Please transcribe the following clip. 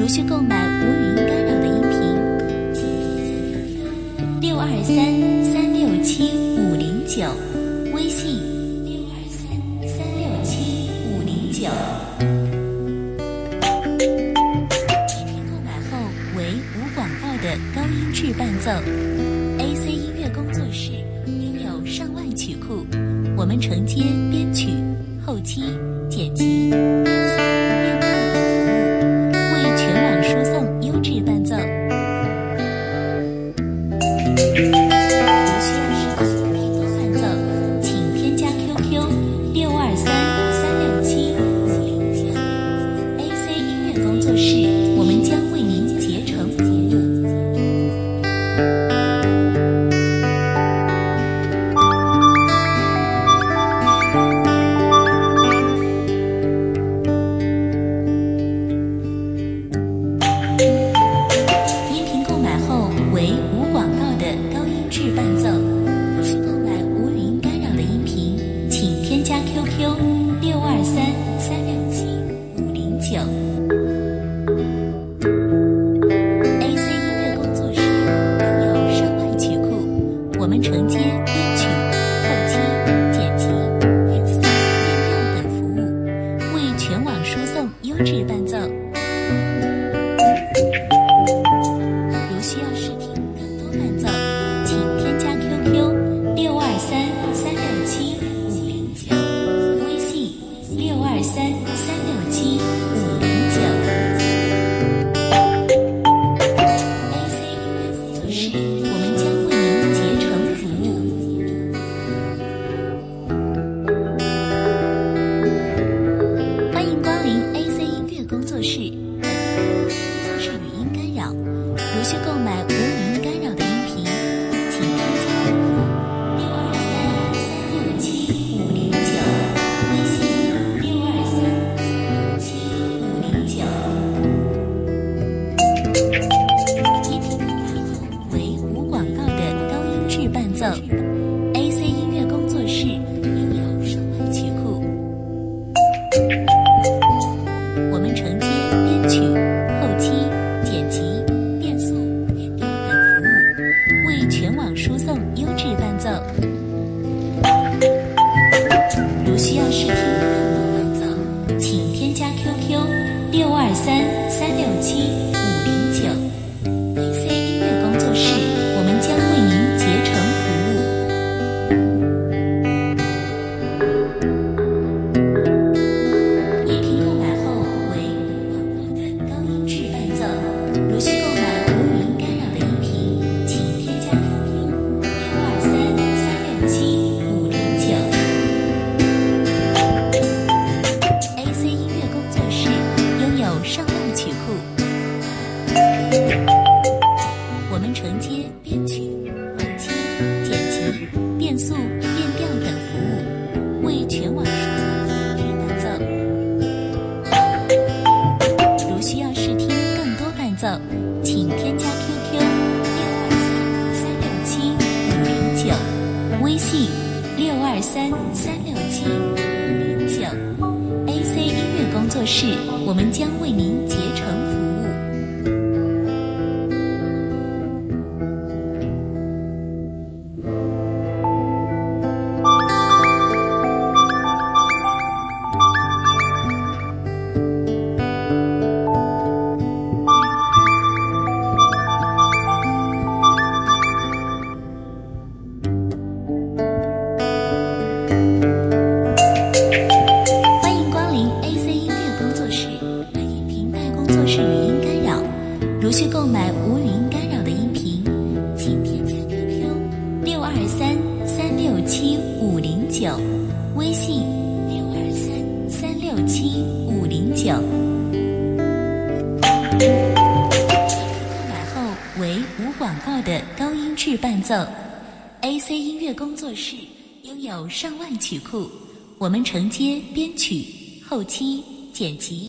如需购买无语音干扰的音频，623-367-509，微信623-367-509。购买后为无广告的高音质伴奏。AC 音乐工作室拥有上万曲库，我们承接编曲、后期、剪辑、变速、变调等服务，为全网输送优质伴奏。如需要视频更多伴奏，请添加 QQ 623-367-509。AC 音乐工作室，我们将为您竭诚服务。我们承接编曲、后期、剪辑、变速、变调等服务，为全网输送优质伴奏。如需要试听更多伴奏，请添加 QQ 623-367-509，微信623-367-509。AC 音乐工作室，我们将为您竭诚服务。欢迎光临 AC 音乐工作室，本工作室语音干扰。如需购买无语音干扰的音频，请添加623-367-509，微信623-367-509。音频购买后为无广告的高音质伴奏。AC 音乐工作室拥有上万曲库，我们承接编曲、后期、剪辑、变速、变调等服务，为全网输送优质伴奏。如需要试听更多伴奏，请添加 QQ 623-367-509。AC 音乐工作室，我们将为您竭诚服务。音频购买后为无广告的高音质伴奏。如需购买无语音干扰的音频，请添加 QQ 623-367-509。AC 音乐工作室拥有上万曲库，我们承接编曲、后期、剪辑、变速、变调等服务，为全网输送优质伴奏。如需要试听更多伴奏，请添加 QQ 623-367-509，微信623-367-509。AC 音乐工作室，我们将为您竭诚服务。欢迎光临 AC 音乐工作室，本音频带工作室语音干扰。如需购买无语音干扰的音频，请添加 QQ 623-367-509，微信623-367-509。购买后为无广告的高音质伴奏。AC 音乐工作室拥有上万曲库，我们承接编曲、后期、剪辑。